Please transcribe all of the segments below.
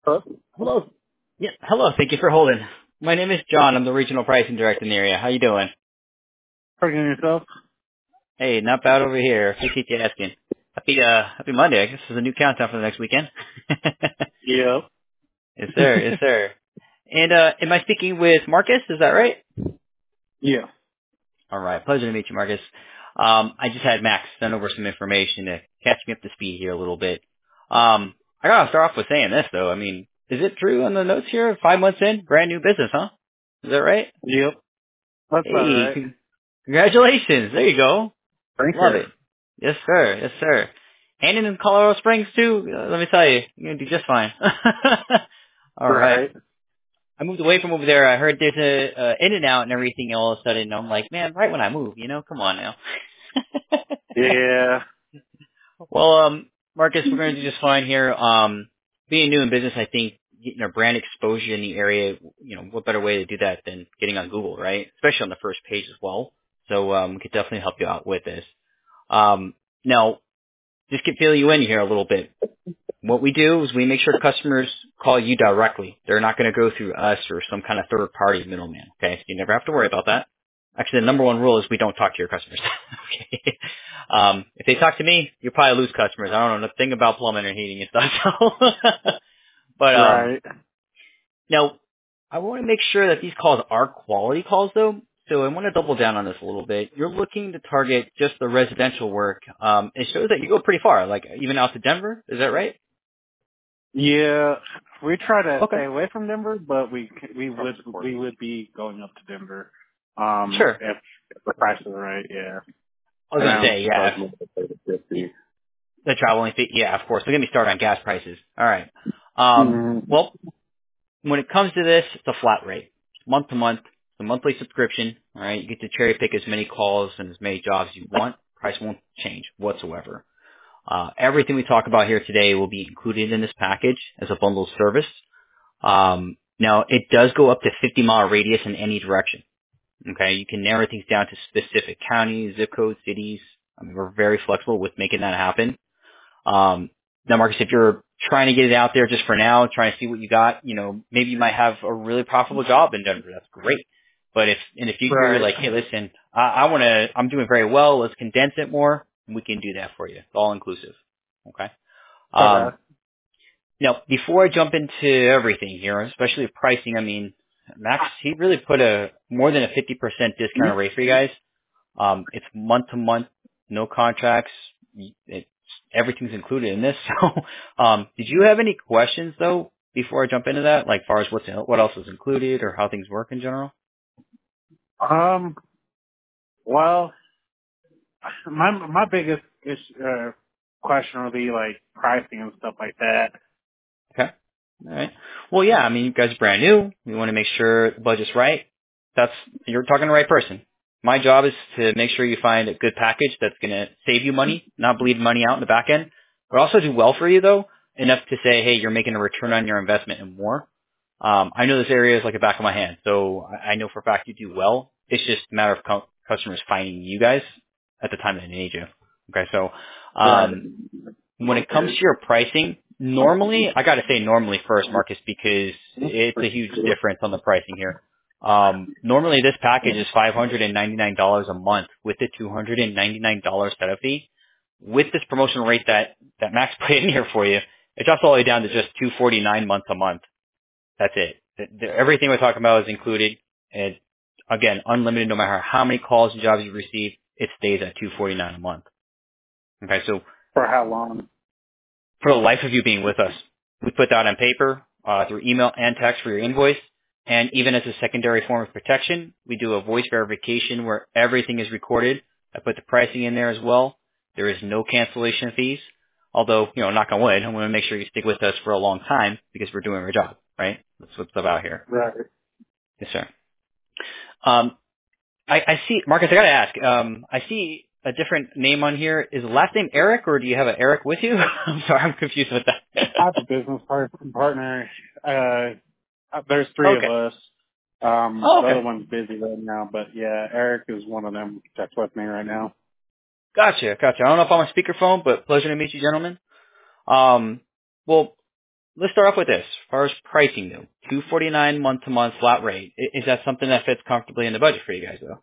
Hello. Yeah, hello. Thank you for holding. My name is John. I'm the regional pricing director in the area. How you doing? Working yourself? Hey, not bad over here. Appreciate you asking. Happy Monday. I guess there's a new countdown for the next weekend. Yep. Yes, sir. Yes, sir. And am I speaking with Marcus? Is that right? Yeah. All right. Pleasure to meet you, Marcus. I just had Max send over some information to catch me up to speed here a little bit. I gotta start off with saying this though. I mean, is it true on the notes here? 5 months in, brand new business, huh? Is that right? Yep. That's about Hey, right. congratulations. There you go. Thank Love you. it. Yes, sir. Yes, sir. And in Colorado Springs, too, let me tell you, you're going to do just fine. All right. Right. I moved away from over there. I heard there's a in and out and everything all of a sudden. I'm like, man, right when I move, come on now. Yeah. Well, Marcus, we're going to do just fine here. Being new in business, I think getting our brand exposure in the area, what better way to do that than getting on Google, right? Especially on the first page as well. So we could definitely help you out with this. Now, just to fill you in here a little bit. What we do is we make sure customers call you directly. They're not going to go through us or some kind of third-party middleman, okay? So you never have to worry about that. Actually, the number one rule is we don't talk to your customers. Okay. If they talk to me, you'll probably lose customers. I don't know nothing about plumbing or heating and stuff. So. But Right. now, I want to make sure that these calls are quality calls, though. So I want to double down on this a little bit. You're looking to target just the residential work. It shows that you go pretty far, like even out to Denver. Is that right? Yeah. We try to Okay. stay away from Denver, but we would be going up to Denver. Sure. If the price is right, yeah. I was And going to I'm say, yeah, charging the 50. the traveling fee. Yeah, of course. We're going to be starting on gas prices. All right. Mm-hmm. Well, when it comes to this, it's a flat rate. Month to month. It's a monthly subscription. All right. You get to cherry pick as many calls and as many jobs you want. Price won't change whatsoever. Everything we talk about here today will be included in this package as a bundled service. Now, it does go up to 50-mile radius in any direction. Okay, you can narrow things down to specific counties, zip codes, cities. I mean, we're very flexible with making that happen. Now, Marcus, if you're trying to get it out there just for now, trying to see what you got, maybe you might have a really profitable job in Denver. That's great. But if in the future you're Right. like, hey, listen, I'm doing very well. Let's condense it more. We can do that for you. It's all inclusive. Okay. Okay. Now, before I jump into everything here, especially pricing, I mean, Max, he really put a more than a 50% discount rate for you guys. It's month to month, no contracts. Everything's included in this. So, did you have any questions though before I jump into that? Like, far as what else is included or how things work in general? Well, my biggest question would be like pricing and stuff like that. Okay. All right. Well, yeah. I mean, you guys are brand new. We want to make sure the budget's right. You're talking to the right person. My job is to make sure you find a good package that's going to save you money, not bleed money out in the back end, but also do well for you though, enough to say, hey, you're making a return on your investment and more. I know this area is like the back of my hand, so I know for a fact you do well. It's just a matter of customers finding you guys at the time that they need you. Okay, so Right. when it comes to your pricing, normally, I got to say normally first, Marcus, because it's a huge difference on the pricing here. Normally this package is $599 a month with the $299 setup fee. With this promotional rate that Max put in here for you, it drops all the way down to just $249 month to month. That's it. Everything we're talking about is included. And again, unlimited no matter how many calls and jobs you receive, it stays at $249 a month. Okay, so For how long? for the life of you being with us. We put that on paper, through email and text for your invoice. And even as a secondary form of protection, we do a voice verification where everything is recorded. I put the pricing in there as well. There is no cancellation fees. Although, knock on wood, I want to make sure you stick with us for a long time because we're doing our job, right? That's what's about here. Right. Yes, sir. Um, I see, Marcus, I gotta ask, I see a different name on here. Is the last name Eric, or do you have an Eric with you? I'm sorry, I'm confused with that. I have a business partner. There's three of Okay. us. Oh, The other okay. one's busy right now, but yeah, Eric is one of them that's with me right now. Gotcha. I don't know if I'm on speakerphone, but pleasure to meet you, gentlemen. Well, let's start off with this. As far as pricing, though, $249 month-to-month flat rate. Is that something that fits comfortably in the budget for you guys, though?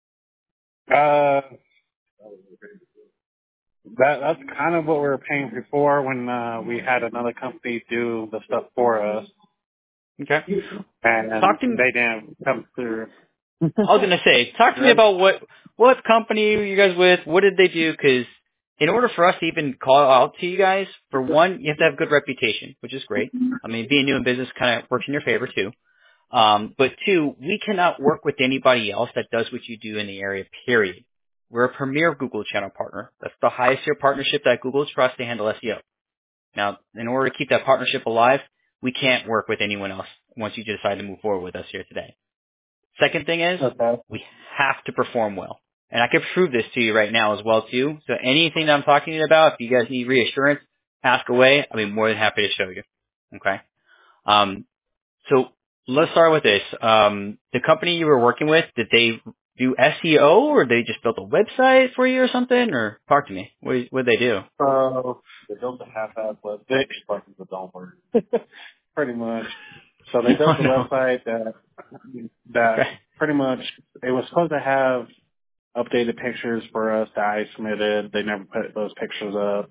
That's kind of what we were paying before when we had another company do the stuff for us. Okay. And Talk to me. they didn't come through. I was going to say, talk to me about what company are you guys with? What did they do? Because in order for us to even call out to you guys, for one, you have to have good reputation, which is great. I mean, being new in business kind of works in your favor, too. But two, we cannot work with anybody else that does what you do in the area, period. We're a premier Google channel partner. That's the highest tier partnership that Google trusts to handle SEO. Now, in order to keep that partnership alive, we can't work with anyone else once you decide to move forward with us here today. Second thing is, we have to perform well. And I can prove this to you right now as well, too. So anything that I'm talking to you about, if you guys need reassurance, ask away. I'll be more than happy to show you. Okay? So let's start with this. The company you were working with, did they do SEO or they just built a website for you or something? Or talk to me. What did they do? They built a half-ass website, but it don't work. Pretty much. So they built a website that Okay. pretty much, it was supposed to have updated pictures for us that I submitted. They never put those pictures up.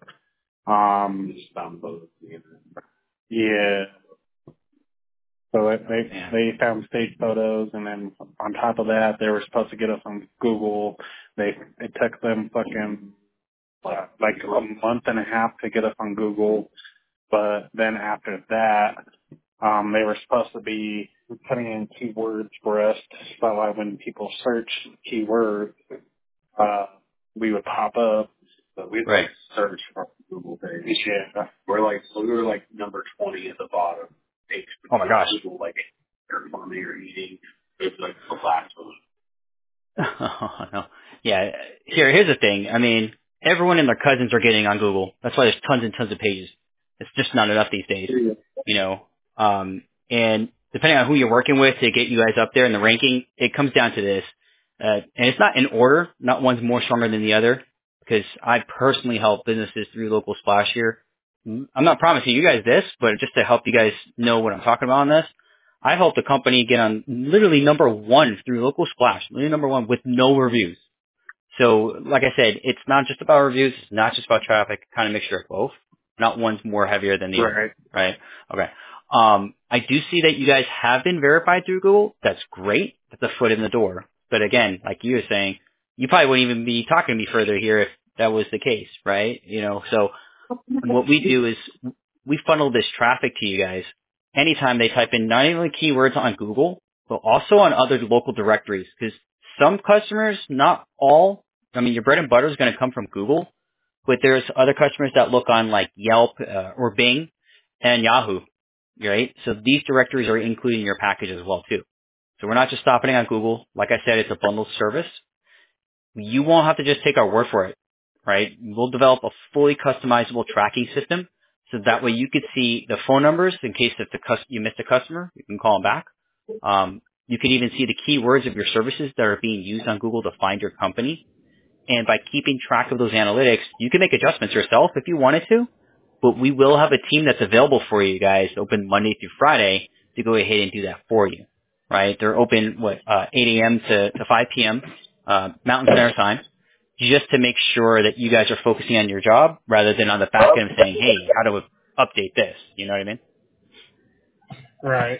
Yeah. So they found stage photos, and then on top of that, they were supposed to get us on Google. It took them fucking like a month and a half to get us on Google. But then after that, they were supposed to be putting in keywords for us, so like when people search keywords, we would pop up. But we'd like search for Google page. Yeah. We were like number 20 at the bottom. Oh my gosh. Google, like farming or eating. It was like the last one. Oh, no. Yeah. Here's the thing. I mean, everyone and their cousins are getting on Google. That's why there's tons and tons of pages. It's just not enough these days, you know. And depending on who you're working with to get you guys up there in the ranking, it comes down to this. And it's not in order. Not one's more stronger than the other, because I personally help businesses through Local Splash here. I'm not promising you guys this, but just to help you guys know what I'm talking about on this. I helped a company get on literally number one through Local Splash, literally number one with no reviews. So, like I said, it's not just about reviews. It's not just about traffic. Kind of mixture of both. Not one's more heavier than the other. Right? Okay. I do see that you guys have been verified through Google. That's great. That's a foot in the door. But again, like you were saying, you probably wouldn't even be talking to me further here if that was the case, right? You know, so what we do is we funnel this traffic to you guys anytime they type in not only keywords on Google, but also on other local directories. Because some customers, not all, I mean, your bread and butter is going to come from Google, but there's other customers that look on like Yelp or Bing and Yahoo, right? So these directories are included in your package as well, too. So we're not just stopping on Google. Like I said, it's a bundled service. You won't have to just take our word for it, right? We'll develop a fully customizable tracking system, so that way you could see the phone numbers in case if you missed a customer, you can call them back. You can even see the keywords of your services that are being used on Google to find your company. And by keeping track of those analytics, you can make adjustments yourself if you wanted to, but we will have a team that's available for you guys, open Monday through Friday, to go ahead and do that for you, right? They're open, 8 a.m. to 5 p.m. Mountain Standard Time, just to make sure that you guys are focusing on your job rather than on the back end saying, hey, how do we update this? You know what I mean? Right.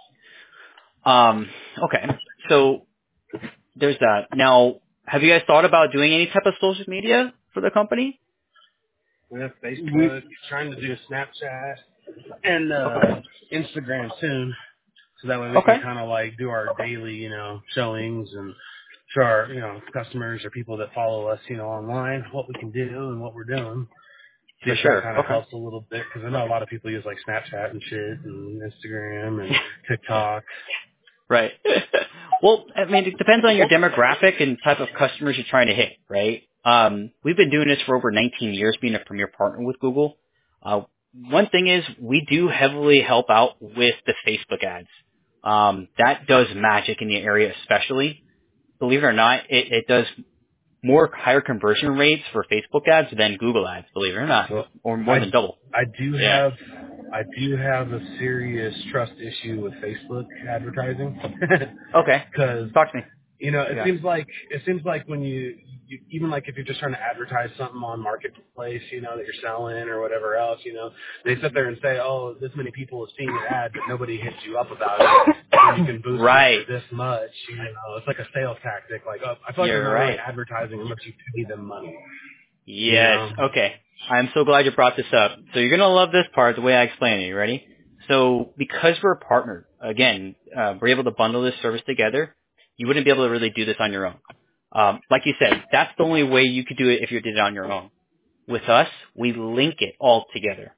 Okay. So there's that. Now, have you guys thought about doing any type of social media for the company? We have Facebook, trying to do Snapchat, and Instagram soon. So that way we can kind of like do our daily, showings and show our, customers or people that follow us, online, what we can do and what we're doing. For sure. That kind of helps a little bit because I know a lot of people use like Snapchat and shit and Instagram and TikTok. Right. Well, I mean, it depends on your demographic and type of customers you're trying to hit, right? We've been doing this for over 19 years, being a premier partner with Google. One thing is we do heavily help out with the Facebook ads. That does magic in the area, especially. Believe it or not, it does more higher conversion rates for Facebook ads than Google ads, believe it or not, or more than double. I do I do have a serious trust issue with Facebook advertising. Okay. Because Talk to me. it Yeah. seems like when you even like if you're just trying to advertise something on Marketplace, that you're selling or whatever else, they sit there and say, oh, this many people have seen your ad, but nobody hits you up about it. And you can boost Right. it for this much. It's like a sales tactic. Like, oh, I feel like they're You're not really right. advertising unless you pay them money. Yes. Okay. I'm so glad you brought this up. So you're going to love this part the way I explain it. You ready? So because we're partnered, again, we're able to bundle this service together. You wouldn't be able to really do this on your own. Like you said, that's the only way you could do it if you did it on your own. With us, we link it all together.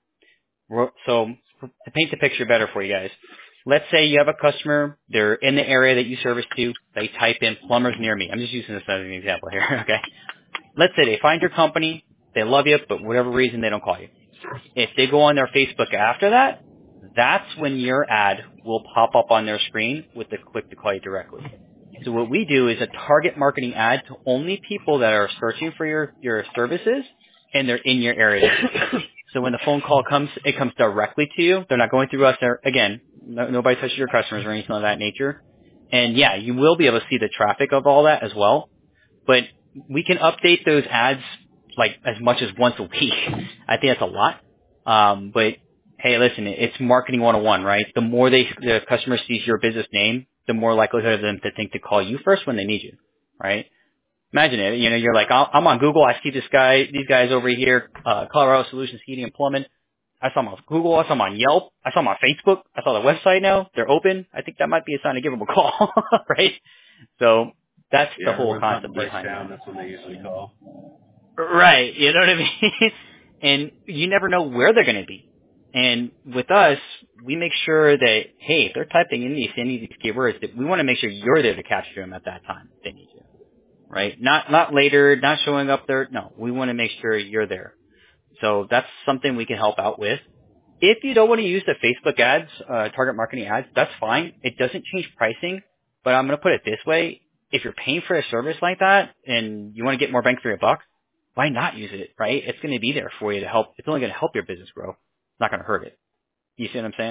So to paint the picture better for you guys, let's say you have a customer, they're in the area that you service to, they type in plumbers near me. I'm just using this as an example here, okay? Let's say they find your company, they love you, but for whatever reason they don't call you. If they go on their Facebook after that, that's when your ad will pop up on their screen with the click to call you directly. So what we do is a target marketing ad to only people that are searching for your services and they're in your area. So when the phone call comes, it comes directly to you. They're not going through us. Again, nobody touches your customers or anything of that nature. And yeah, you will be able to see the traffic of all that as well. But we can update those ads like as much as once a week. I think that's a lot. But hey, listen, it's marketing 101, right? The more the customer sees your business name, the more likelihood of them to think to call you first when they need you, right? Imagine it. You're like, I'm on Google. I see these guys over here, Colorado Solutions Heating and Plumbing. I saw them on Google. I saw them on Yelp. I saw them on Facebook. I saw the website now. They're open. I think that might be a sign to give them a call, right? So that's the whole concept behind that. That's when they usually call. Right. You know what I mean? And you never know where they're going to be. And with us, we make sure that, hey, if they're typing in any of these keywords, that we want to make sure you're there to capture them at that time if they need you. Right? Not later, not showing up there. No, we want to make sure you're there. So that's something we can help out with. If you don't want to use the Facebook ads, target marketing ads, that's fine. It doesn't change pricing, but I'm going to put it this way. If you're paying for a service like that and you want to get more bang for your buck, why not use it, right? It's going to be there for you to help. It's only going to help your business grow. It's not going to hurt it. You see what I'm saying?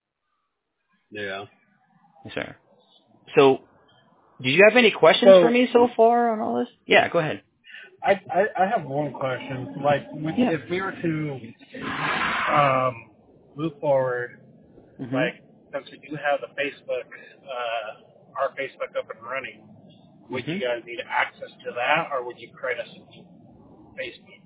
Yeah. Yes, sir. So, do you have any questions for me so far on all this? Yeah, go ahead. I have one question. Like, if we were to move forward, like, since we do have the Facebook, our Facebook up and running, would you guys need access to that, or would you create a Facebook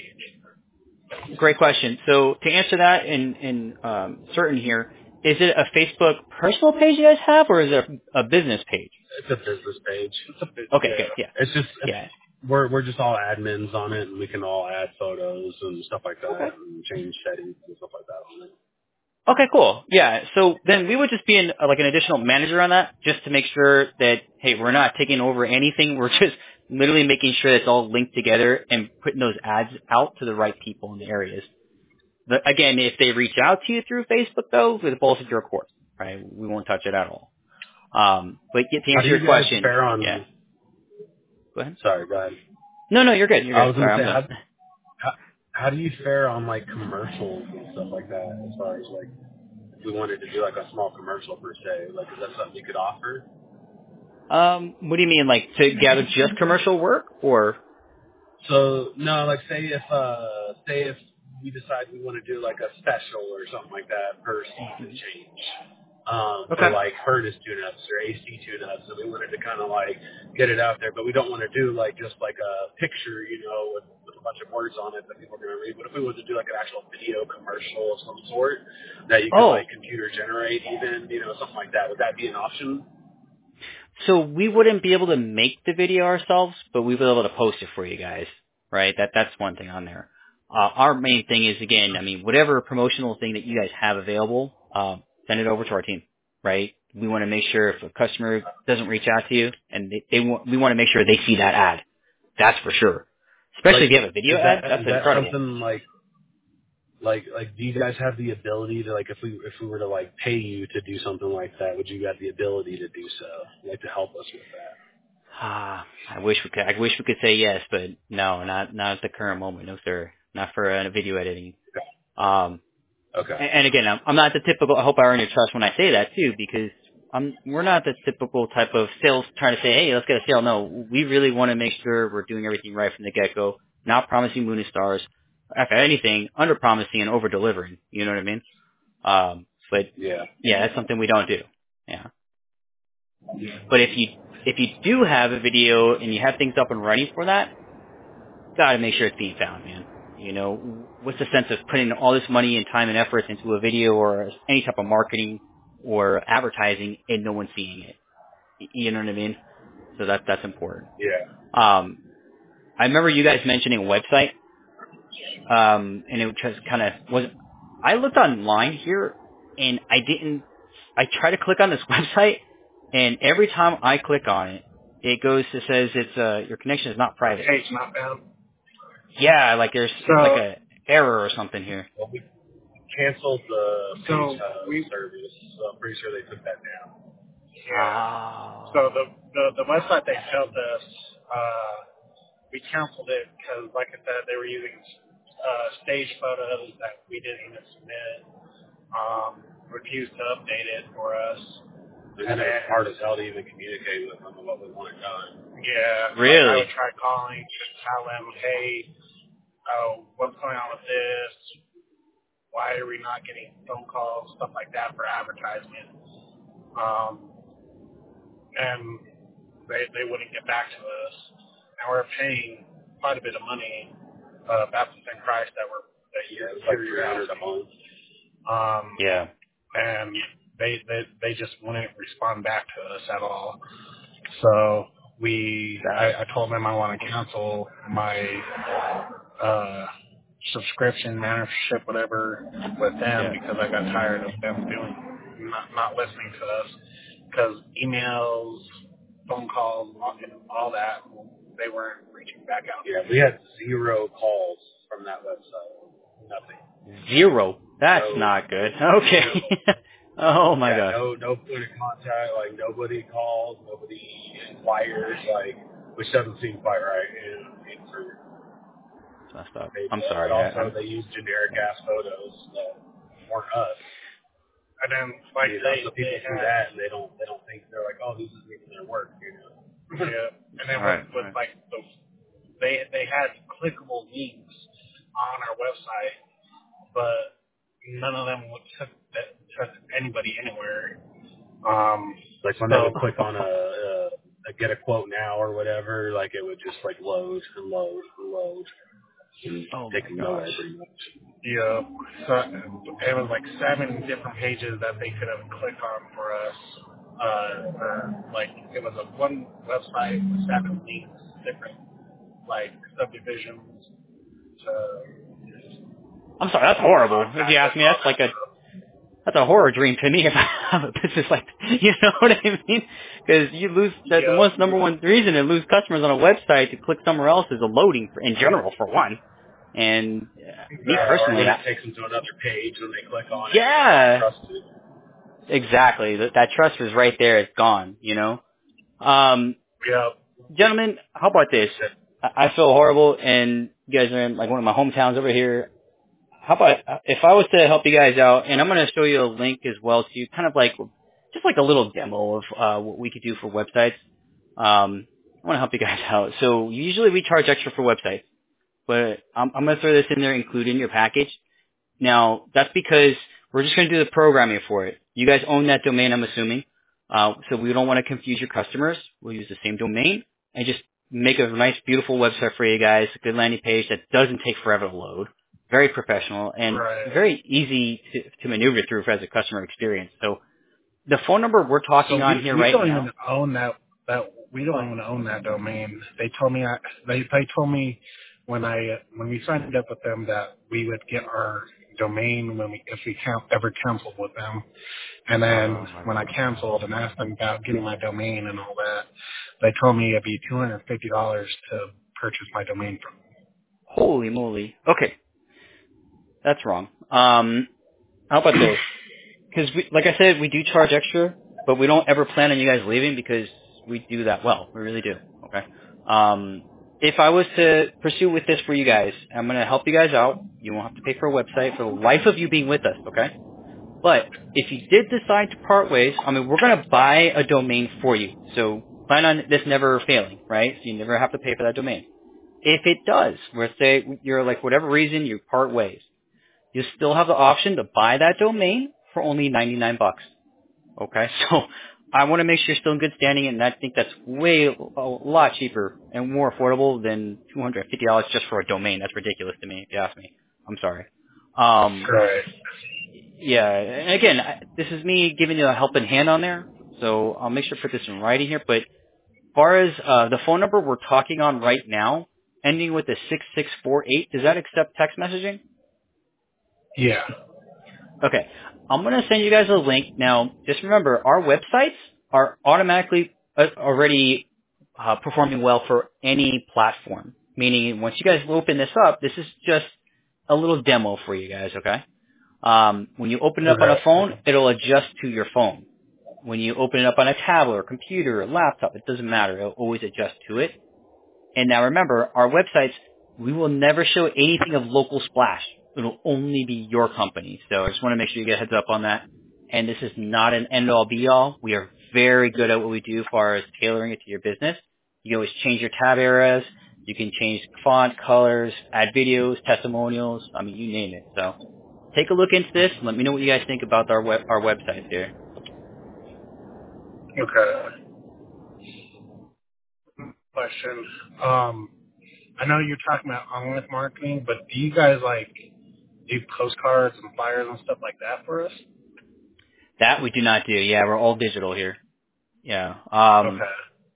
page? Great question. So to answer that in certain here, is it a Facebook personal page you guys have, or is it a business page? It's a business page. Okay, good. Yeah. It's just we're just all admins on it, and we can all add photos and stuff like that, and change settings and stuff like that on it. Okay, cool. Yeah. So then we would just be like an additional manager on that, just to make sure that hey, we're not taking over anything. We're just literally making sure it's all linked together and putting those ads out to the right people in the areas. Again, if they reach out to you through Facebook, though, the ball's at your court, right? We won't touch it at all. But to answer your question, yeah. Go ahead. Sorry, go ahead. No, you're good. You're good. I was going to say, how do you fare on like commercials and stuff like that? As far as like, if we wanted to do like a small commercial per se, like is that something you could offer? What do you mean, like to gather just commercial work, or? So no, like say if we decide we want to do like a special or something like that per season change. For like furnace tune-ups or AC tune-ups, and we wanted to kind of like get it out there, but we don't want to do like just like a picture, with a bunch of words on it that people are going to read. But if we wanted to do like an actual video commercial of some sort that you could like computer generate, even something like that, would that be an option? So we wouldn't be able to make the video ourselves, but we'd be able to post it for you guys, right? That's one thing on there. Our main thing is, again, I mean, whatever promotional thing that you guys have available, send it over to our team, right? We want to make sure if a customer doesn't reach out to you, and we want to make sure they see that ad. That's for sure. Especially if you have a video ad, that's incredible. Something like, do you guys have the ability to, like, if we were to like pay you to do something like that, would you have the ability to do so, like to help us with that? I wish we could. I wish we could say yes, but no, not at the current moment. No, sir. Not for video editing. Okay. And again, I'm not the typical. I hope I earn your trust when I say that too, because we're not the typical type of sales trying to say, hey, let's get a sale. No, we really want to make sure we're doing everything right from the get-go, not promising moon and stars. If anything, under-promising and over-delivering. You know what I mean? But yeah, that's something we don't do. Yeah. But if you do have a video and you have things up and running for that, gotta make sure it's being found, man. You know, what's the sense of putting all this money and time and effort into a video or any type of marketing or advertising and no one's seeing it? You know what I mean? So that's important. Yeah. I remember you guys mentioning a website, and it just kind of was. I looked online here, and I tried to click on this website, and every time I click on it, it says it's your connection is not private. Page not found. Yeah, like there's like a error or something here. Well, we canceled the service, so I'm pretty sure they took that down. Yeah. So the website they showed us, we canceled it because, like I said, they were using stage photos that we didn't even submit. Refused to update it for us. And it was hard as hell to even communicate with them on what we wanted done. Really? Yeah. Like I would try calling to tell them, hey, what's going on with this? Why are we not getting phone calls? Stuff like that for advertisement. And they wouldn't get back to us. And we're paying quite a bit of money, about the same price that it was like $300 a month. Yeah. And they just wouldn't respond back to us at all. So I told them I want to cancel my subscription, membership, whatever, with them because I got tired of them not listening to us. Because emails, phone calls, all that, they weren't reaching back out. Yeah, we had 0 calls from that website. Nothing. 0? That's not good. Okay. Oh my God. No point of contact. Like nobody calls, nobody inquires. Like, which doesn't seem quite right. It's messed up. I'm sorry. Also, they use generic ass photos that weren't us. And then, like, so people see that and they don't think, they're like, oh, this is making their work, you know. Yeah. And then with like they had clickable links on our website, but none of them took anybody anywhere. Like when they would click on a get a quote now or whatever, like it would just like load and load and load. Take them nowhere pretty much. Yeah. So it was like 7 different pages that they could have clicked on for us. Like it was one website with 7 links, different like subdivisions. I'm sorry, that's horrible. If you ask me, that's a horror dream to me if I have a business like that. You know what I mean? Because you lose the number one reason to lose customers on a website to click somewhere else is a loading in general for one. And me personally, that takes them to another page when they click on it. Yeah. Exactly. That trust is right there. It's gone. You know. Gentlemen, how about this? I feel horrible, and you guys are in like one of my hometowns over here. How about if I was to help you guys out, and I'm going to show you a link as well to kind of like just like a little demo of what we could do for websites. I want to help you guys out. So usually we charge extra for websites, but I'm going to throw this in there, include in your package. Now that's because we're just going to do the programming for it. You guys own that domain, I'm assuming. So we don't want to confuse your customers. We'll use the same domain and just make a nice, beautiful website for you guys, a good landing page that doesn't take forever to load. Very professional and very easy to maneuver through as a customer experience. So the phone number we're talking on here right now. We don't even own that. We don't even own that domain. They told me they told me when we signed up with them that we would get our domain if we ever canceled with them. And then when I canceled and asked them about getting my domain and all that, they told me it'd be $250 to purchase my domain from them. Holy moly! Okay. That's wrong. How about this? Because, like I said, we do charge extra, but we don't ever plan on you guys leaving because we do that well. We really do. Okay. if I was to pursue with this for you guys, I'm going to help you guys out. You won't have to pay for a website for the life of you being with us, okay? But if you did decide to part ways, I mean, we're going to buy a domain for you. So plan on this never failing, right? So you never have to pay for that domain. If it does, let's say you're like, whatever reason, you part ways, you still have the option to buy that domain for only $99. Okay? So I want to make sure you're still in good standing, and I think that's a lot cheaper and more affordable than $250 just for a domain. That's ridiculous to me, if you ask me. I'm sorry. Right. Yeah, and again, this is me giving you a helping hand on there, so I'll make sure to put this in writing here. But as far as the phone number we're talking on right now, ending with the 6648, does that accept text messaging? Yeah. Okay. I'm going to send you guys a link. Now, just remember, our websites are automatically already performing well for any platform, meaning once you guys open this up, this is just a little demo for you guys, okay? When you open it up on a phone, it'll adjust to your phone. When you open it up on a tablet or computer or laptop, it doesn't matter. It'll always adjust to it. And now remember, our websites, we will never show anything of local splash. It'll only be your company. So I just want to make sure you get a heads up on that. And this is not an end-all, be-all. We are very good at what we do as far as tailoring it to your business. You can always change your tab areas. You can change font, colors, add videos, testimonials. I mean, you name it. So take a look into this. Let me know what you guys think about our websites here. Okay. Question. I know you're talking about online marketing, but do you guys do postcards and flyers and stuff like that for us? That we do not do. Yeah, we're all digital here. Yeah. Okay.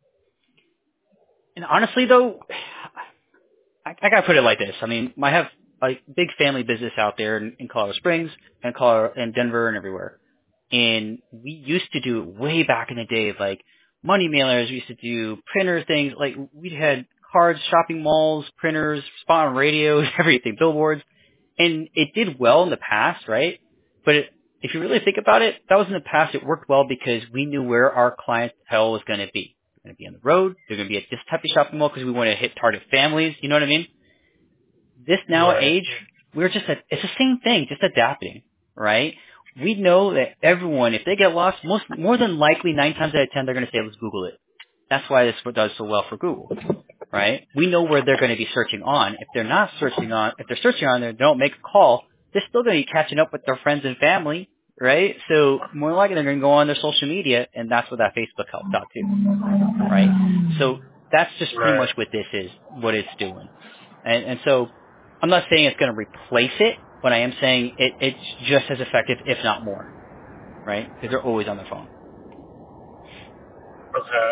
And honestly, though, I gotta put it like this. I mean, I have a big family business out there in Colorado Springs and Denver and everywhere. And we used to do it way back in the day, like money mailers. We used to do printer things. Like we had cards, shopping malls, printers, spot on radios, everything, billboards. And it did well in the past, right? But if you really think about it, that was in the past. It worked well because we knew where our clientele was going to be. They're going to be on the road. They're going to be at this type of shopping mall because we want to hit target families. You know what I mean? This now age, it's the same thing, just adapting, right? We know that everyone, if they get lost, more than likely 9 times out of 10, they're going to say, let's Google it. That's why this does so well for Google, right? We know where they're going to be searching on. If they're searching on there, don't make a call, they're still going to be catching up with their friends and family, right? So more likely they're going to go on their social media, and that's what that Facebook helps out too, right? So that's just pretty much what this is, what it's doing. And so I'm not saying it's going to replace it, but I am saying it's just as effective, if not more, right? Because they're always on their phone. Okay.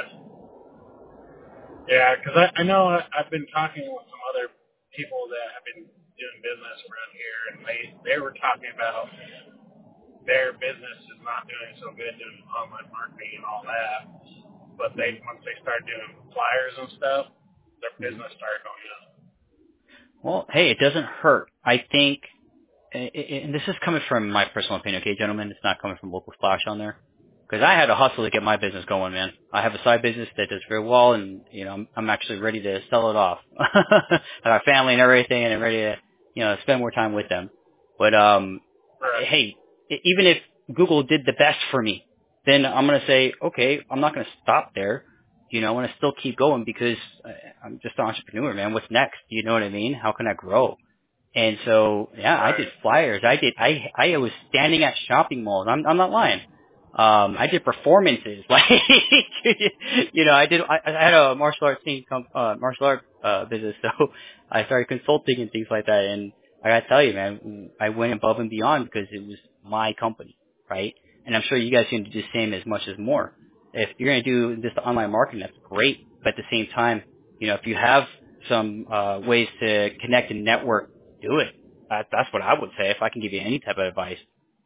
Yeah, because I know I've been talking with some other people that have been doing business around here, and they were talking about their business is not doing so good doing online marketing and all that, but once they start doing flyers and stuff, their business started going up. Well, hey, it doesn't hurt. I think, and this is coming from my personal opinion, okay, gentlemen? It's not coming from Local Splash on there. Because I had to hustle to get my business going, man. I have a side business that does very well, and, I'm actually ready to sell it off. I got family and everything, and I'm ready to, spend more time with them. But, hey, even if Google did the best for me, then I'm going to say, okay, I'm not going to stop there. I want to still keep going because I'm just an entrepreneur, man. What's next? You know what I mean? How can I grow? And so, yeah, I did flyers. I was standing at shopping malls. I'm not lying. I did performances. Like, I had a martial art business, so I started consulting and things like that. And I gotta tell you, man, I went above and beyond because it was my company, right? And I'm sure you guys can do the same as much as more. If you're going to do this online marketing, that's great. But at the same time, if you have some ways to connect and network, do it. That's what I would say if I can give you any type of advice,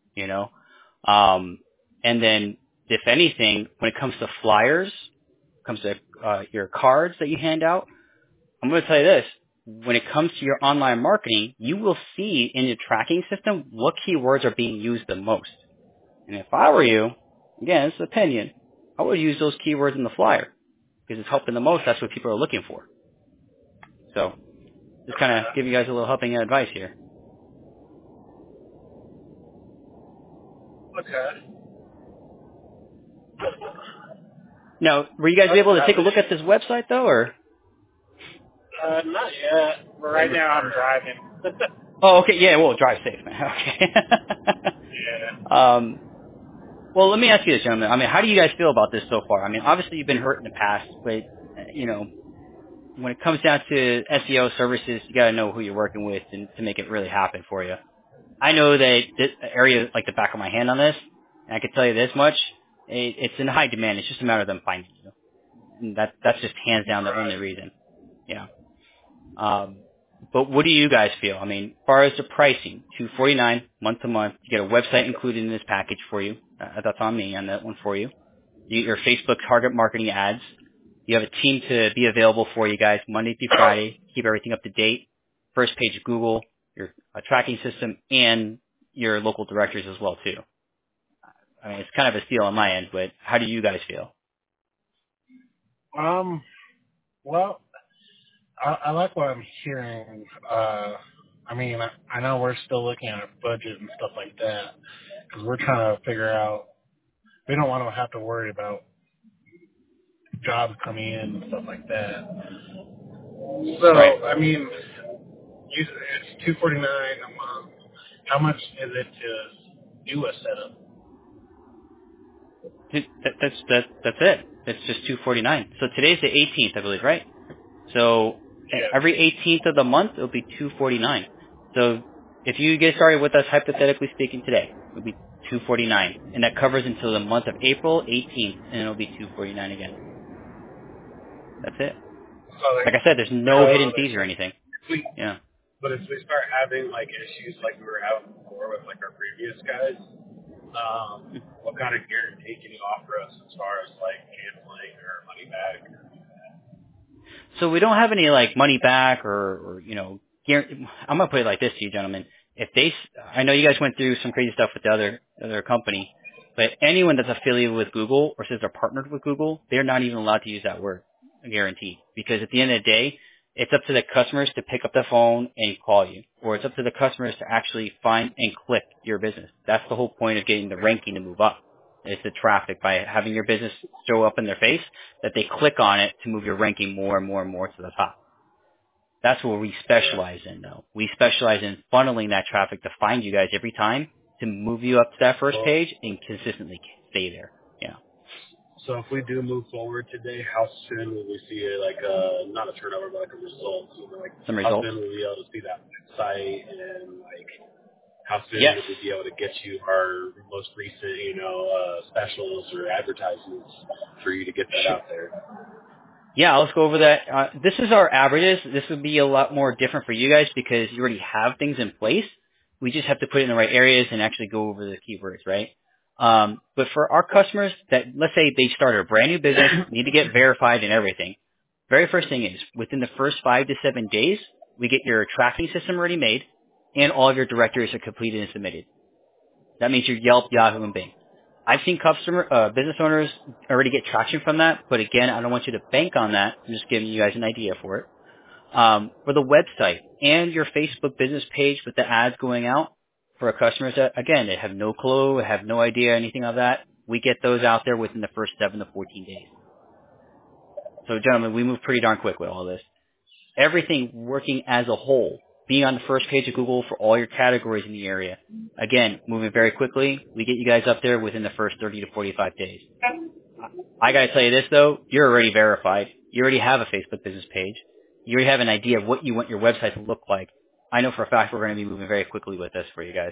And then, if anything, when it comes to flyers, comes to your cards that you hand out, I'm going to tell you this. When it comes to your online marketing, you will see in your tracking system what keywords are being used the most. And if I were you, again, it's an opinion, I would use those keywords in the flyer because it's helping the most. That's what people are looking for. So just kind of give you guys a little helping advice here. Okay. Now, were you guys able to take a look at this website though, or? Not yet. But right now I'm driving. Oh, okay. Yeah. Well, drive safe, man. Okay. Yeah. Well, let me ask you this, gentlemen. I mean, how do you guys feel about this so far? I mean, obviously you've been hurt in the past, but you know, when it comes down to SEO services, you got to know who you're working with and to make it really happen for you. I know that this area is like the back of my hand on this, and I can tell you this much: it's in high demand. It's just a matter of them finding you. And that's just hands down the only reason. Yeah. But what do you guys feel? I mean, as far as the pricing, $249 month to month. You get a website included in this package for you. That's on me on that one for you. Your Facebook target marketing ads. You have a team to be available for you guys Monday through Friday. Keep everything up to date. First page of Google, your tracking system, and your local directories as well too. I mean, it's kind of a steal on my end, but how do you guys feel? Well, I like what I'm hearing. I mean, I know we're still looking at our budget and stuff like that because we're trying to figure out. We don't want to have to worry about jobs coming in and stuff like that. So, Right. I mean, it's $249 a month. How much is it to do a setup? That's it. It's just $249. So today's the 18th, I believe, right? So Yeah. every 18th of the month, it'll be $249. So if you get started with us, hypothetically speaking, today, it'll be $249, and that covers until the month of April 18th, and it'll be $249 again. That's it. Like I said, there's no hidden fees or anything. Yeah. But if we start having like issues like we were having before with like our previous guys, what kind of guarantee can you offer us as far as like canceling or money back? So we don't have any like money back or you know, I'm gonna put it like this to you, gentlemen. If I know you guys went through some crazy stuff with the other company, but anyone that's affiliated with Google or says they're partnered with Google, they're not even allowed to use that word, guarantee, because at the end of the day, it's up to the customers to pick up the phone and call you, or it's up to the customers to actually find and click your business. That's the whole point of getting the ranking to move up. It's the traffic by having your business show up in their face that they click on it to move your ranking more and more and more to the top. That's what we specialize in, though. We specialize in funneling that traffic to find you guys every time to move you up to that first page and consistently stay there. Yeah. So if we do move forward today, how soon will we see like not a turnover but like a result? You know, like Some how results. soon will we be able to see that site and like how soon Yes. will we be able to get you our most recent, specials or advertisements for you to get that out there? Yeah, let's go over that. This is our averages. This would be a lot more different for you guys because you already have things in place. We just have to put it in the right areas and actually go over the keywords, right? But for our customers that, let's say they started a brand new business, need to get verified and everything. Very first thing is, within the first 5 to 7 days, we get your tracking system already made and all of your directories are completed and submitted. That means your Yelp, Yahoo, and Bing. I've seen business owners already get traction from that, but again, I don't want you to bank on that. I'm just giving you guys an idea for it. For the website and your Facebook business page with the ads going out for our customers that, again, they have no clue, have no idea, anything of that, we get those out there within the first 7 to 14 days. So, gentlemen, we move pretty darn quick with all this. Everything working as a whole, being on the first page of Google for all your categories in the area. Again, moving very quickly. We get you guys up there within the first 30 to 45 days. I got to tell you this, though. You're already verified. You already have a Facebook business page. You already have an idea of what you want your website to look like. I know for a fact we're going to be moving very quickly with this for you guys.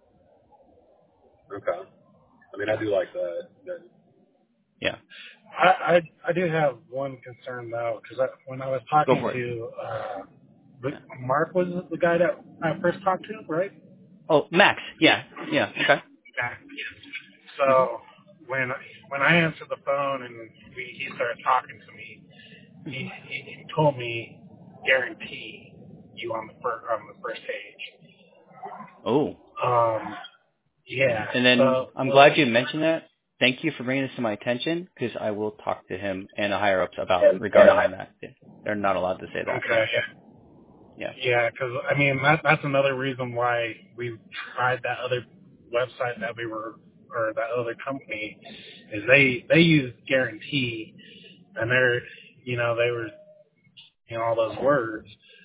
Okay. I mean, I do like that. Yeah. I do have one concern though, because when I was talking Go for it. to Mark was the guy that I first talked to, right? Oh, Max. Yeah. Yeah. Okay. So when I answered the phone and he started talking to me, he told me guarantee you on the first page. Oh. Yeah. And then I'm glad you mentioned that thank you for bringing this to my attention, because I will talk to him and the higher ups about regarding that. They're not allowed to say that. Okay. Yeah. Yeah, because I mean that's another reason why we tried that other website that we were, or that other company, is they use guarantee, and they're, they were, all those words,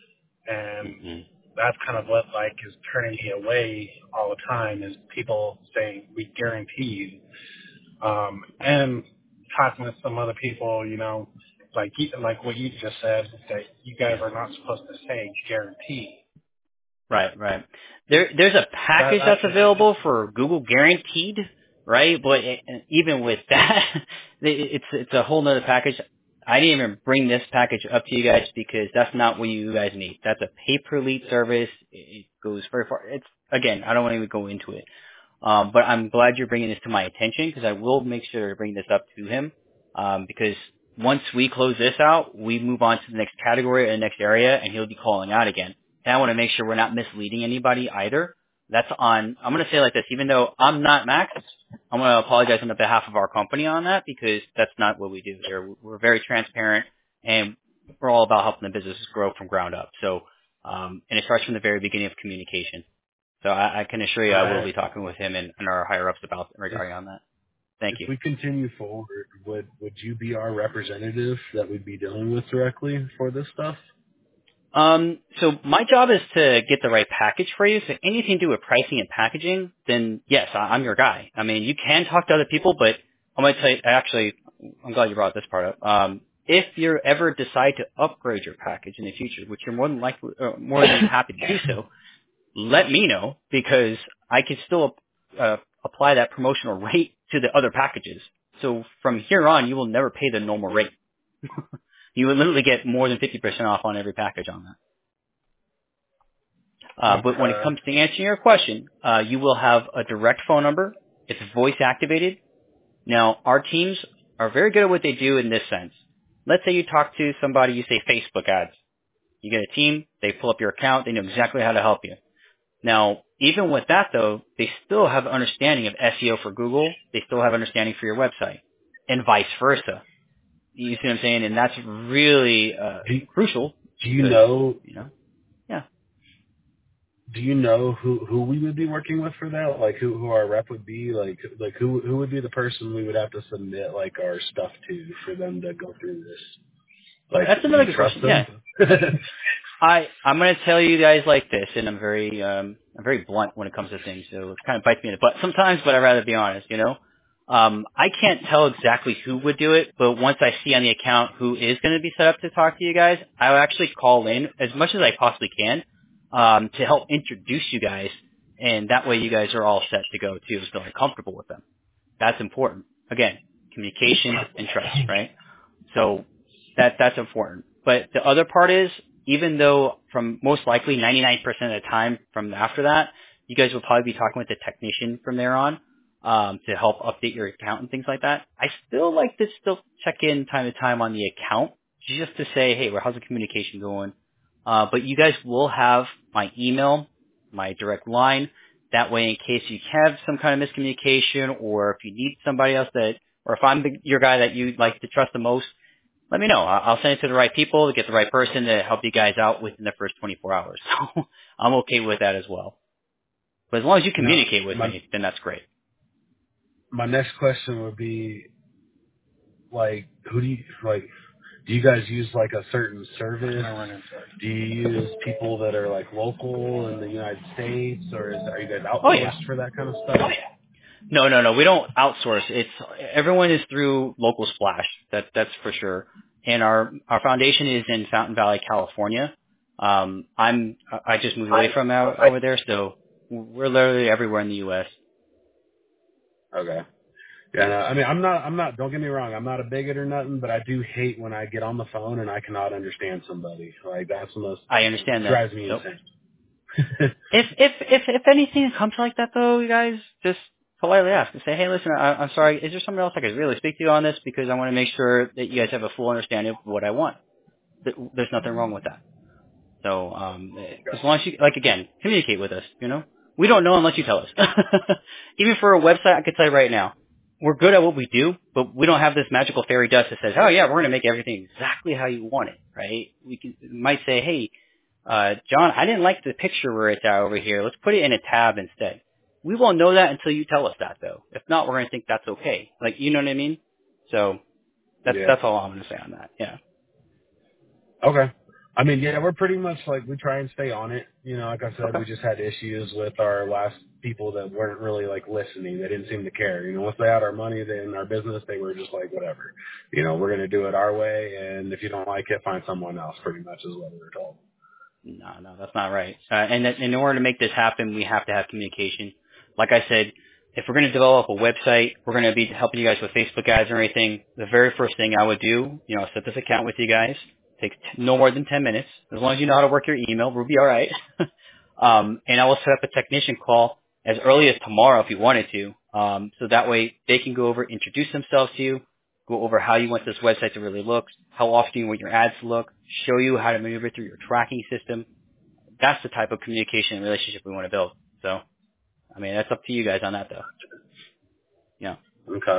and that's kind of what like is turning me away all the time, is people saying we guarantee you, and talking with some other people, like what you just said, that you guys are not supposed to say guarantee. Right. There's a package that's available for Google Guaranteed, right? But even with that, it's a whole nother package. I didn't even bring this package up to you guys because that's not what you guys need. That's a pay-per-lead service. It goes very far. Again, I don't want to even go into it. But I'm glad you're bringing this to my attention, because I will make sure to bring this up to him. Because once we close this out, we move on to the next category or the next area, and he'll be calling out again. And I want to make sure we're not misleading anybody either. I'm going to say it like this, even though I'm not Max, I'm going to apologize on the behalf of our company on that, because that's not what we do here. We're very transparent, and we're all about helping the businesses grow from ground up. So, and it starts from the very beginning of communication. So I can assure you I will be talking with him and our higher ups regarding on that. Thank you. If we continue forward, would you be our representative that we'd be dealing with directly for this stuff? So my job is to get the right package for you. So anything to do with pricing and packaging, then yes, I'm your guy. I mean, you can talk to other people, but I'm going to tell you, actually, I'm glad you brought this part up. If you ever decide to upgrade your package in the future, which you're more than happy to do so, let me know, because I can still apply that promotional rate to the other packages. So from here on, you will never pay the normal rate. You will literally get more than 50% off on every package on that. But when it comes to answering your question, you will have a direct phone number. It's voice activated. Now, our teams are very good at what they do in this sense. Let's say you talk to somebody, you say Facebook ads. You get a team, they pull up your account, they know exactly how to help you. Now, even with that, though, they still have understanding of SEO for Google. They still have understanding for your website, and vice versa. You see what I'm saying? And that's really crucial. Do you know? Yeah. Do you know who we would be working with for that? Like who our rep would be? Like who would be the person we would have to submit like our stuff to for them to go through this? Like, that's another good question. Yeah. I'm going to tell you guys like this, and I'm very blunt when it comes to things, so it kind of bites me in the butt sometimes, but I'd rather be honest, I can't tell exactly who would do it, but once I see on the account who is going to be set up to talk to you guys, I'll actually call in as much as I possibly can to help introduce you guys, and that way you guys are all set to go too, feeling comfortable with them. That's important. Again, communication and trust, right? So that's important. But the other part is, even though from most likely 99% of the time from after that, you guys will probably be talking with the technician from there on to help update your account and things like that. I still like to check in time to time on the account just to say, hey, how's the communication going? But you guys will have my email, my direct line. That way, in case you have some kind of miscommunication, or if you need somebody else or if I'm your guy that you like to trust the most, let me know. I'll send it to the right people to get the right person to help you guys out within the first 24 hours. So I'm okay with that as well. But as long as you communicate with me, then that's great. My next question would be, like, do you guys use like a certain service? Do you use people that are like local in the United States, or are you guys outsourced for that kind of stuff? No. We don't outsource. Everyone is through Local Splash. That's for sure. And our foundation is in Fountain Valley, California. I just moved away from over there, so we're literally everywhere in the U.S. Okay. Yeah, no, I mean, I'm not, don't get me wrong, I'm not a bigot or nothing, but I do hate when I get on the phone and I cannot understand somebody. Like, that's the most, I understand that. Drives me insane. If anything comes like that, though, you guys, just politely ask and say, hey, listen, I'm sorry, is there somebody else I could really speak to you on this? Because I want to make sure that you guys have a full understanding of what I want. There's nothing wrong with that. So, as long as you, again, communicate with us, We don't know unless you tell us. Even for a website, I could tell you right now, we're good at what we do, but we don't have this magical fairy dust that says, oh yeah, we're going to make everything exactly how you want it, right? We might say, hey, John, I didn't like the picture where it's at over here. Let's put it in a tab instead. We won't know that until you tell us that, though. If not, we're going to think that's okay. Like, you know what I mean? So that's all I'm going to say on that. Yeah. Okay. I mean, yeah, we're pretty much like, we try and stay on it. You know, like I said, we just had issues with our last people that weren't really like listening. They didn't seem to care. You know, once they had our money in our business, they were just like, whatever. You know, we're going to do it our way. And if you don't like it, find someone else, pretty much is what we were told. No, that's not right. And in order to make this happen, we have to have communication. Like I said, if we're going to develop a website, we're going to be helping you guys with Facebook ads or anything. The very first thing I would do, you know, set this account with you guys. Takes no more than 10 minutes. As long as you know how to work your email, we'll be all right. And I will set up a technician call as early as tomorrow if you wanted to. So that way they can go over, introduce themselves to you, go over how you want this website to really look, how often you want your ads to look, show you how to maneuver through your tracking system. That's the type of communication and relationship we want to build. So, I mean, that's up to you guys on that, though. Yeah. Okay.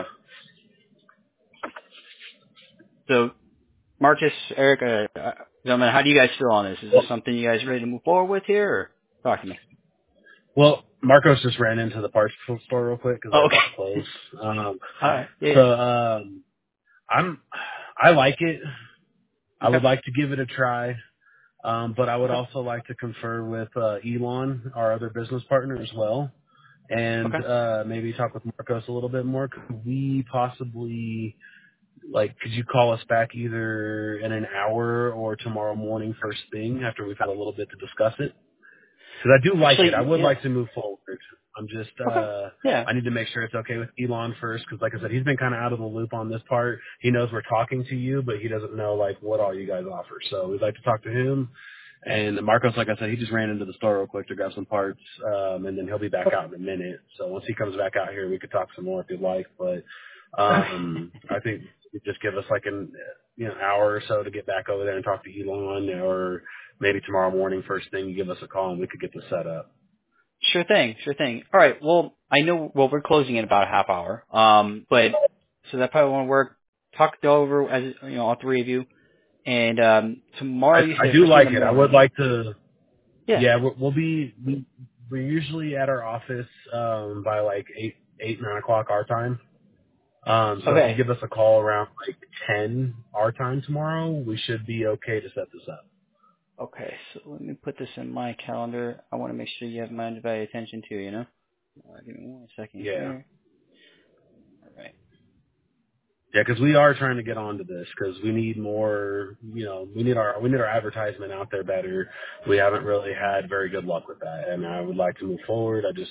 So, Marcus, Eric, gentlemen, how do you guys feel on this? Is this something you guys ready to move forward with here, or talk to me? Well, Marcos just ran into the parts store real quick because Okay. they're closed. All right. Yeah. So, I like it. I Okay. would like to give it a try. But I would also like to confer with Elon, our other business partner, as well, and maybe talk with Marcos a little bit more. Could we possibly, could you call us back either in an hour or tomorrow morning first thing after we've had a little bit to discuss it? Because I do like it. I would like to move forward. I'm just, I need to make sure it's okay with Elon first, because like I said, he's been kind of out of the loop on this part. He knows we're talking to you, but he doesn't know, what all you guys offer. So we'd like to talk to him. And Marcos, like I said, he just ran into the store real quick to grab some parts, and then he'll be back out in a minute. So once he comes back out here, we could talk some more if you'd like. But I think just give us an hour or so to get back over there and talk to Elon, or maybe tomorrow morning first thing you give us a call and we could get this set up. Sure thing. All right. Well, I know. Well, we're closing in about a half hour. But so that probably won't work. Talk it over as all three of you. And tomorrow, I do like it. I would like to. Yeah. We're usually at our office by 9 o'clock our time. So if you give us a call around 10 our time tomorrow, we should be okay to set this up. Okay, so let me put this in my calendar. I want to make sure you have my undivided attention too, Give me 1 second here. All right. Yeah, because we are trying to get onto this because we need more, we need our advertisement out there better. We haven't really had very good luck with that, and I would like to move forward. I just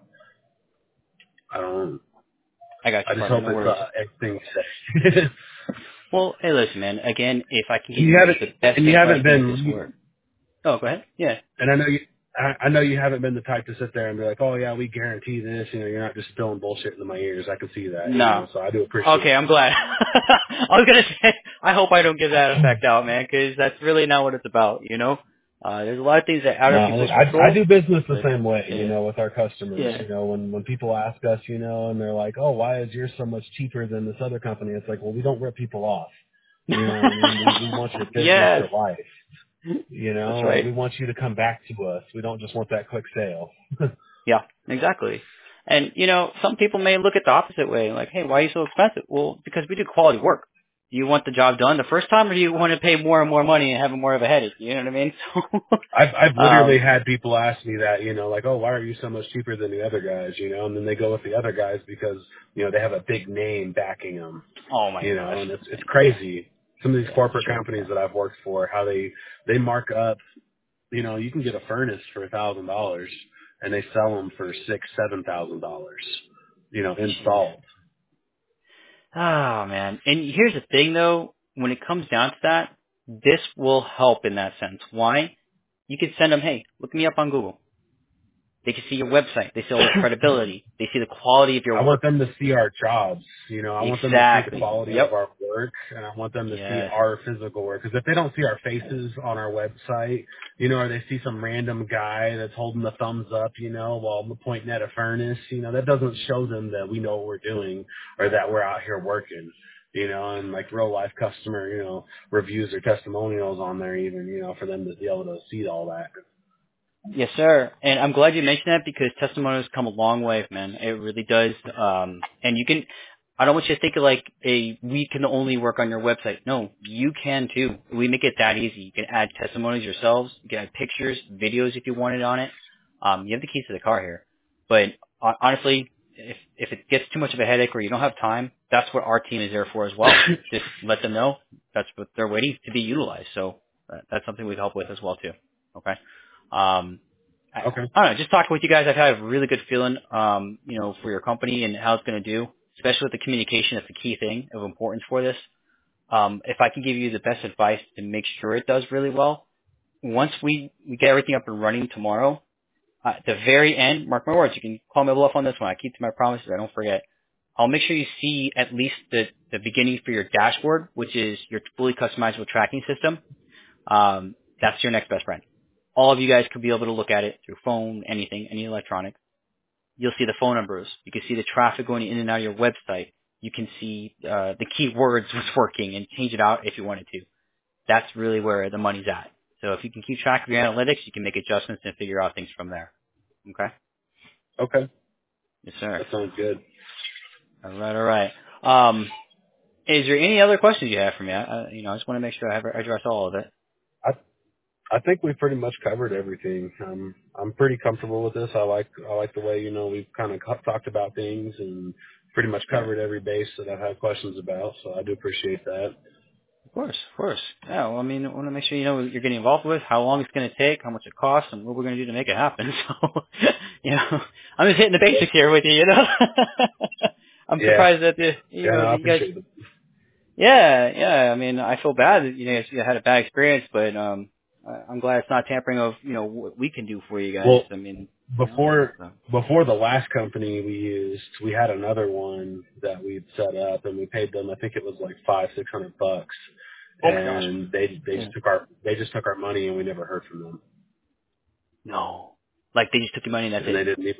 hope it's everything safe. Well, hey, listen, man. Again, if I can get you the best, and you haven't been. Oh, go ahead. Yeah. And I know you haven't been the type to sit there and be like, oh yeah, we guarantee this. You're not just spilling bullshit into my ears. I can see that. No. So I do appreciate. Okay, I'm glad. I was gonna say, I hope I don't give that effect out, man, because that's really not what it's about. There's a lot of things that out of people's control. I do business the same way, with our customers. Yeah. When people ask us, and they're like, oh, why is yours so much cheaper than this other company? It's like, well, we don't rip people off. We want your business for life. That's right. We want you to come back to us. We don't just want that quick sale. Yeah, exactly. And, some people may look at the opposite way, like, hey, why are you so expensive? Well, because we do quality work. Do you want the job done the first time, or do you want to pay more and more money and have more of a headache? You know what I mean? I've literally had people ask me that, oh, why are you so much cheaper than the other guys, and then they go with the other guys because, they have a big name backing them. Oh, my gosh. And it's crazy. Some of these corporate companies that I've worked for, how they mark up, you can get a furnace for $1,000 and they sell them for $6,000-$7,000, installed. Oh, man. And here's the thing, though. When it comes down to that, this will help in that sense. Why? You could send them, hey, look me up on Google. They can see your website. They see all the credibility. They see the quality of your I work. want them to see our jobs. I want them to see the quality of our work, and I want them to see our physical work. Because if they don't see our faces on our website, or they see some random guy that's holding the thumbs up, while pointing at a furnace, that doesn't show them that we know what we're doing or that we're out here working. And like real life customer, reviews or testimonials on there even, for them to be able to see all that. Yes, sir. And I'm glad you mentioned that because testimonials come a long way, man. It really does. And you can, I don't want you to think of like we can only work on your website. No, you can too. We make it that easy. You can add testimonials yourselves. You can add pictures, videos if you wanted on it. You have the keys to the car here. But honestly, if it gets too much of a headache or you don't have time, that's what our team is there for as well. Just let them know that's what they're waiting to be utilized. So that's something we help with as well too. Okay. I don't know, just talking with you guys, I've had a really good feeling, for your company and how it's going to do, especially with the communication. That's the key thing of importance for this. If I can give you the best advice to make sure it does really well, once we get everything up and running tomorrow, at the very end, mark my words, you can call me bluff on this one. I keep to my promises. I don't forget. I'll make sure you see at least the beginning for your dashboard, which is your fully customizable tracking system. That's your next best friend. All of you guys could be able to look at it through phone, anything, any electronic. You'll see the phone numbers. You can see the traffic going in and out of your website. You can see the keywords what's working and change it out if you wanted to. That's really where the money's at. So if you can keep track of your analytics, you can make adjustments and figure out things from there. Okay? Okay. Yes, sir. That sounds good. All right. Is there any other questions you have for me? I just want to make sure I address all of it. I think we pretty much covered everything. I'm pretty comfortable with this. I like the way we've kind of talked about things and pretty much covered every base that I've had questions about. So I do appreciate that. Of course. Yeah, well, I mean, I want to make sure you know what you're getting involved with, how long it's going to take, how much it costs, and what we're going to do to make it happen. So, I'm just hitting the basics here with you. I'm surprised that you guys. It. Yeah. I mean, I feel bad that you had a bad experience, but I'm glad it's not tampering of what we can do for you guys. Well, I mean, before the last company we used, we had another one that we'd set up, and we paid them. I think it was like $500-600, and they just took our money, and we never heard from them. No, like they just took your money and that's it. They didn't.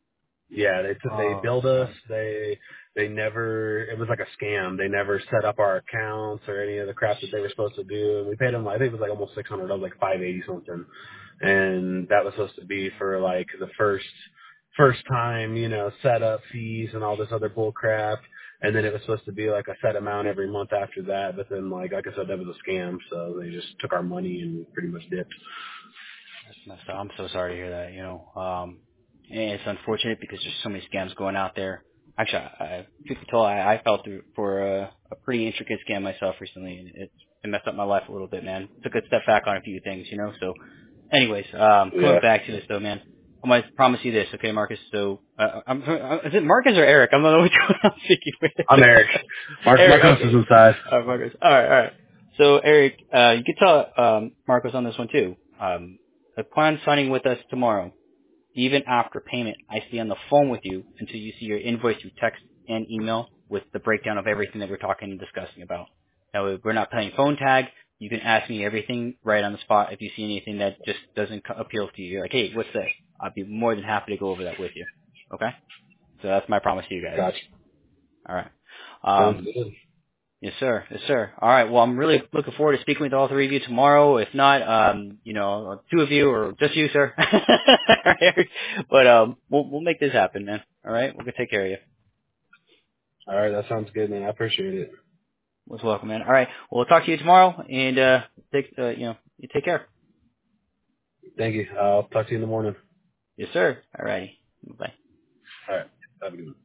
They billed us. They never. It was like a scam. They never set up our accounts or any of the crap that they were supposed to do. And we paid them. I think it was like almost $600. It was like $580 something. And that was supposed to be for like the first time, setup fees and all this other bull crap. And then it was supposed to be like a set amount every month after that. But then, like I said, that was a scam. So they just took our money and pretty much dipped. That's messed up. I'm so sorry to hear that. And it's unfortunate because there's so many scams going out there. Actually, truth be told, I fell through for a pretty intricate scam myself recently, and it messed up my life a little bit, man. Took a step back on a few things, So, anyways, coming back to this though, man. I'm gonna promise you this, okay, Marcus? So, is it Marcus or Eric? I'm not know which one I'm speaking with. I'm Eric. Marcus is inside. Marcus. All right. So, Eric, you can tell Marcus on this one too. I plan on signing with us tomorrow. Even after payment, I stay on the phone with you until you see your invoice through text and email with the breakdown of everything that we're talking and discussing about. Now, we're not playing phone tag. You can ask me everything right on the spot if you see anything that just doesn't appeal to you. You're like, hey, what's this? I'll be more than happy to go over that with you. Okay? So that's my promise to you guys. Gotcha. All right. Sounds good. Yes, sir. All right. Well, I'm really looking forward to speaking with all three of you tomorrow. If not, two of you or just you, sir. But we'll make this happen, man. All right. We're gonna take care of you. All right. That sounds good, man. I appreciate it. Most welcome, man. All right. Well, we'll talk to you tomorrow, and you take care. Thank you. I'll talk to you in the morning. Yes, sir. All righty. Bye. All right. Have a good one.